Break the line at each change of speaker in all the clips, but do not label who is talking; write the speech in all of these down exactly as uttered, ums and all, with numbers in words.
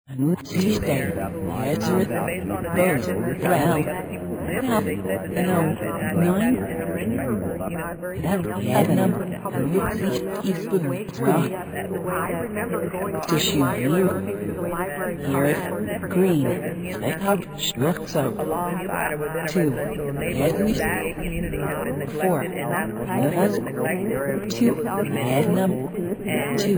Tuesday, Ezra, Bears, Brown, Half, No, Nine, Adam, Teaspoon, Rock, Tissue, Here, Green, Snake, Schluchzo, Two, Edwis, Four, Novas, Two, Adam, Two,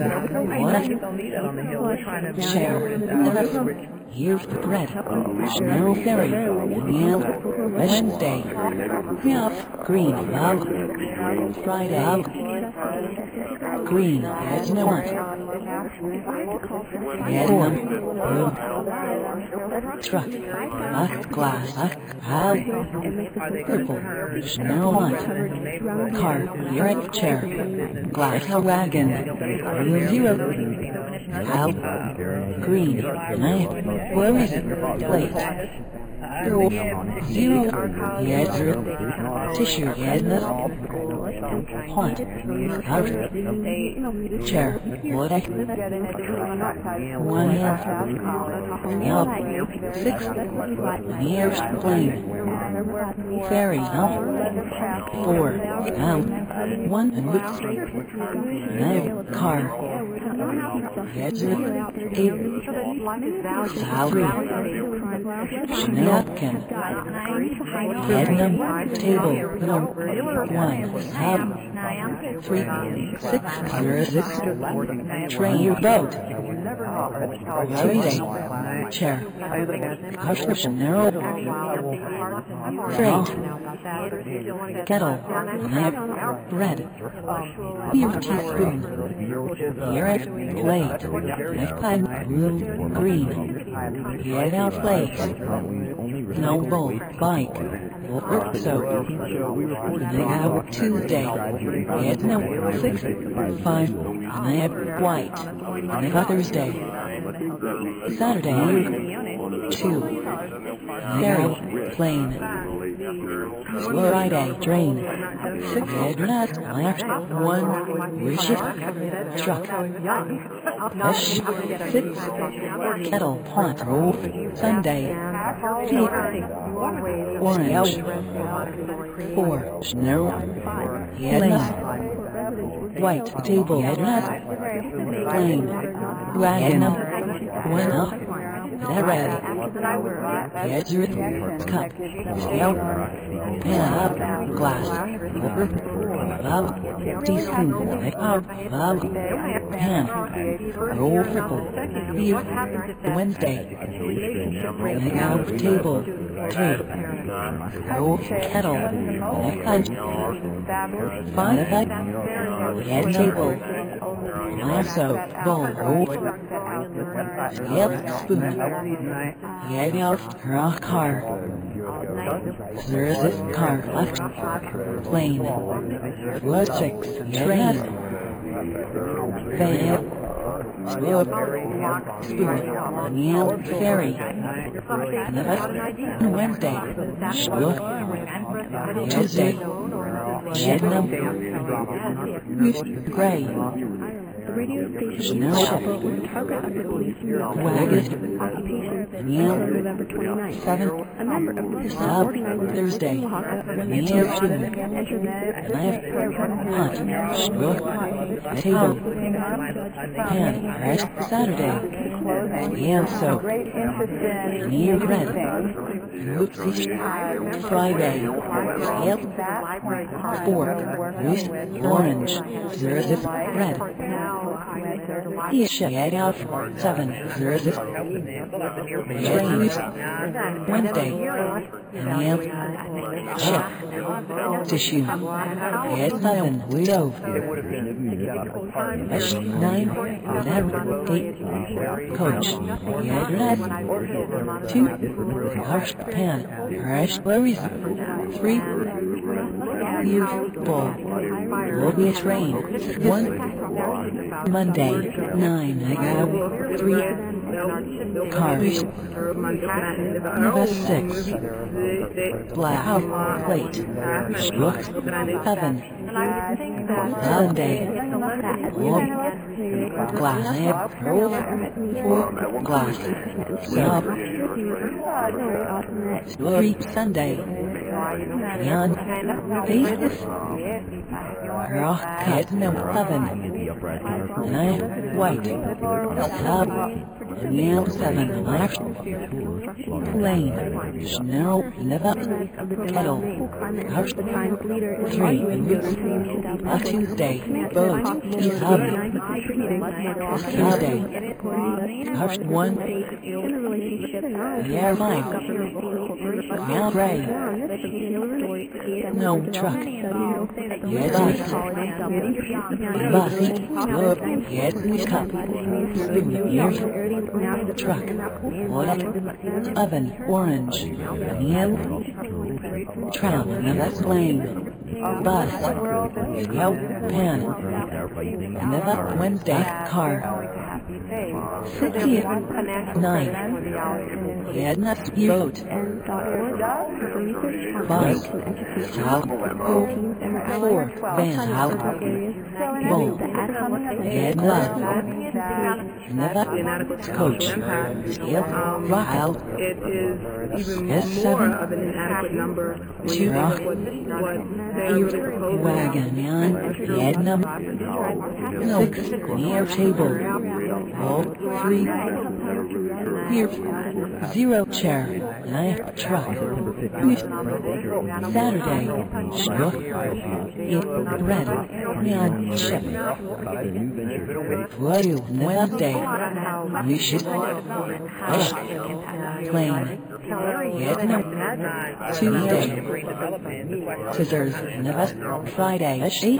One, Share, Here's the bread. Snow Ferry. Meal. Wednesday. Half. Green. Log. Friday. Log. Green. As no one. Vietnam. Blue. Truck. Lock. Glass. Lock. How. Purple. Snow light. Car. Eric chair. Glass wagon. Blue zero. How. Green. Knife. Where is it? Plate. Zero. Yes. Tissue. Yes. Hot. Out. Chair. What? One. Yup. Six. Nearest plane. Ferry. Out. Four. Out. One. Knife. Car. Yes. Eight. Salary. Napkin. Vietnam. Table. No. One. Sab. Three. Six. Zero. Six. Train your boat. Friday. Chair. Hush. Narrow. Freight. Kettle. Knife. Bread. Beer teaspoon. Here. Plate. Knife pan. Room. Green. Get out flakes. No bowl. Bike. Work soap. They have Tuesday. Get no six. Five. I have white. I have Thursday. Saturday. Two. Ferry. Plane. Friday. Train. Six. Headnut. Left. One. Worship. Truck. Fish. Six. Kettle. Pot. Roof. Sunday. Peak. Orange. Four. Snow. Lane. White. Table. Plane. Wagon. One up. Red. Ezra. Cup. Scale. Pan up. Glass. Love. Teaspoon. Up. Love. Pan. Roll triple. Beer. Wednesday. Make out table. Three. Roll kettle. Punch. Five. Head table. Lasso. Bowl. Roll. Scale. Spoon. Head out. Rock car. Service car. Left. Plane. Flood six. Train. Van. Slope. Spoon. Meal. Ferry. Wednesday. Schlook. Tuesday. Vietnam. Gray. Chanel. Wagon. Meal. Seven. Sub. Thursday. Meal. Knife. Hot. Schlook. Table. Pan. Rest. Saturday. Meal soap. Meal bread. Oopsie. Friday. Scale. Four. Roast. Orange. Zero. Bread. Shag out. Seven. Zero. Trains. Wednesday. Meal. Chip. Tissue. Head seven. Stove. Fish. Nine. Eight. Coach. Head. Two. Harsh pan. Harsh berries. Three. Youth ball. Will be a train. One. Monday. Nine. I got three. Cars. Number six. Black plate. Looks heaven. Sunday. Wood. Glass. Four. Glass. Sub. Street Sunday. Beyond. Faces. Rock cut number seven. Nine. White. Sub. Nail seven. Left. Plain. Snow. Never. Kettle. House. Three. A Tuesday. Boat. Sub. Tuesday. House one. Yeah, five. Yeah, Ray. No truck. Yes, bus. Bus. Yes, cup. Years. Truck. What? Oven. Orange. Yellow. Travel. That's lane. Bus. Yellow. Pan. Never. Wednesday. Car. City. Nine. Head nuts. Boat. Bike. South. Four. Van. Out. Bowl. Head glove. Never. Coach. Steel. Rock out. S seven. Two. Rock. Wagon. Nine. Head number. Six. Near table. All three. Here. Zero chair. Nine. Truck. Saturday. Schrock. It. Bread. Nine. Chip. Flu. Wednesday. Mission. Rush. Plane. Yet no. Tuesday. Scissors. Never. Friday. Eight.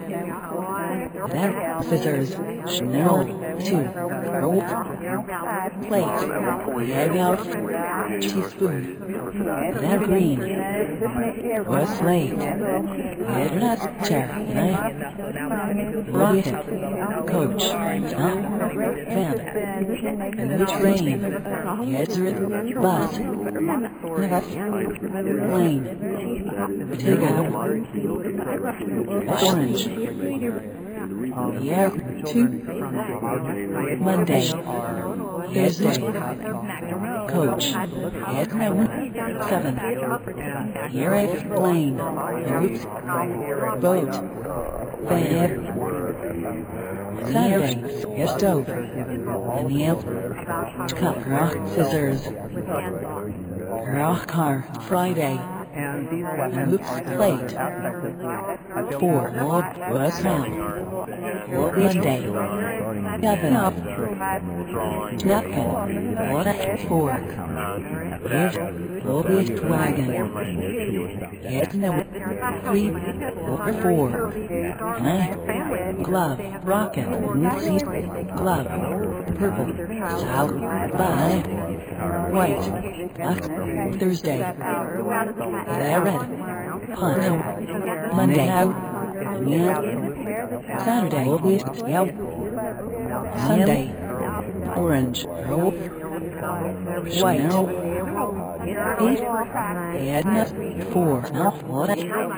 That. Scissors. Schnell. Two. Roll. Plate. Egg out. Teaspoon. That green. Was late. Head nut. Chair. Knife. Rocket. Coach. Stop. Van. And which rain. Heads. Bus. Never. Lane. Potato. Orange. Yeah. Two. Monday. Thursday. Coach. Head no. Seven. Here is plane. Oops. Boat. Van. Saturday. Yes, stove. And the cup. Rock. Scissors. Rock car. Friday. And oops. Plate. Four. Log. Was now. Monday. Oven up. Napkin. Water. Fork. Here's lobbyist wagon. Head no. Three. Or four. Nine. Glove. Rocket. Nipsey. Glove. Purple. South. By. White. Black. Thursday. There red. Hunt. Monday. Yeah. Saturday. Lobbyist. Yelp. Sunday. Orange. Roll. White. Eight. Head nut. Four. Now what?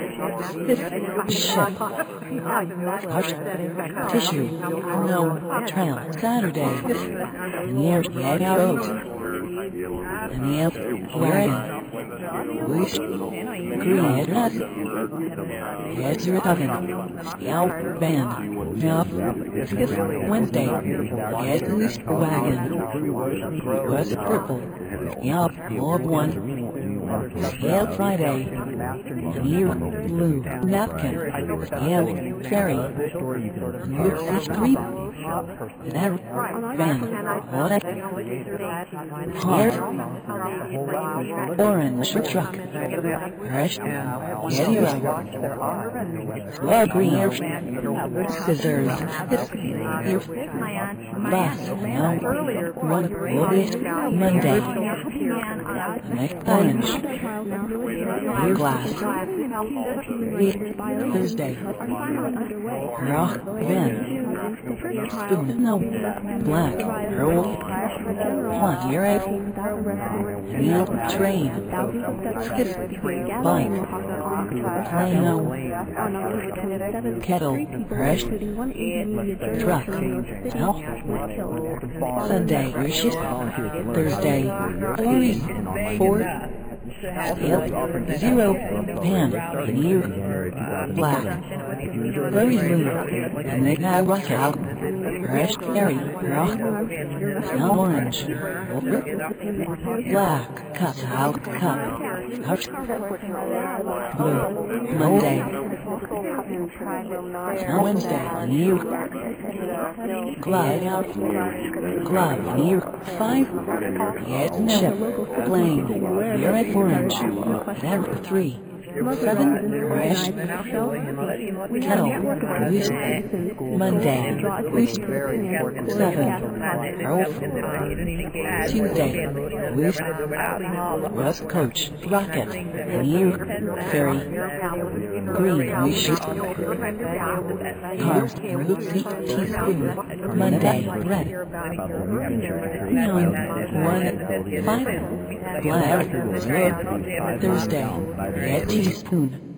Ship. Hush. Tissue. No. Trail. Saturday. Near. Head out. And the elf. Wagon. Wish. Green. Head nut. Heads are oven. Yow. Band. Nuff. Wednesday. Head loose. Wagon. Was purple. Yup. Lord one. Scale Friday. Year. Blue. Napkin. Scale. Ferry. Luke's Street. That. Van. What a. Heart. Orange. Truck. Fresh. Zero. Slow green. Scissors. Here. Bus. No. One. August. Monday. Next orange. New glass. Thursday. Rock Ben. Spoon. No. Black. Earl. One year eight. Meal train. Skiff. Bike. Plano. Kettle. Fresh. Truck. Elf. Sunday. Rishit. Thursday. Three. Four. Scale. Zero. Pan. New. Black. Very blue. And they now rock out. Fresh. Berry. Rock. Now orange. Black. Cut out. Cut. Touch. Blue. Monday. Now Wednesday. New. Glide out. Glide. New. Five. Yet ship. Plane. You're at orange. There. Three. Seven. Fresh. Kettle. Roost. Monday. Roost. Seven. Elf. Tuesday. Roost. Rust Coach. Rocket. New. Ferry. Green. Roost. Cars. Root. Teaspoon. Monday. Red. Nine. One. Five. Black. Zero. Thursday. Red teaspoon.